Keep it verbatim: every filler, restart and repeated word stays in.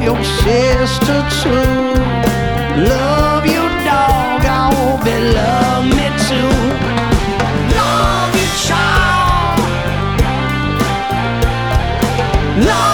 your sister too. Love your dog, I hope he love me too. Love your child. Love